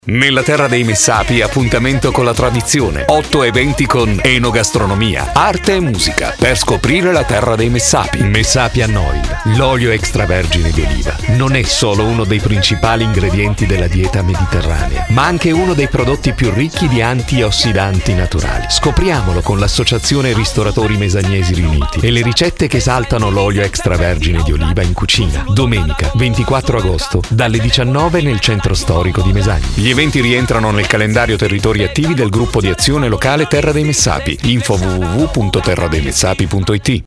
Nella terra dei Messapi, appuntamento con la tradizione. 8 eventi con enogastronomia, arte e musica per scoprire la terra dei Messapi. Messapian Oil, l'olio extravergine di oliva, non è solo uno dei principali ingredienti della dieta mediterranea, ma anche uno dei prodotti più ricchi di antiossidanti naturali. Scopriamolo con l'Associazione Ristoratori Mesagnesi Riuniti e le ricette che esaltano l'olio extravergine di oliva in cucina. Domenica 24 agosto dalle 19 nel centro storico di Mesagni. Gli eventi rientrano nel calendario territori attivi del gruppo di azione locale Terra dei Messapi. Info www.terradeimessapi.it.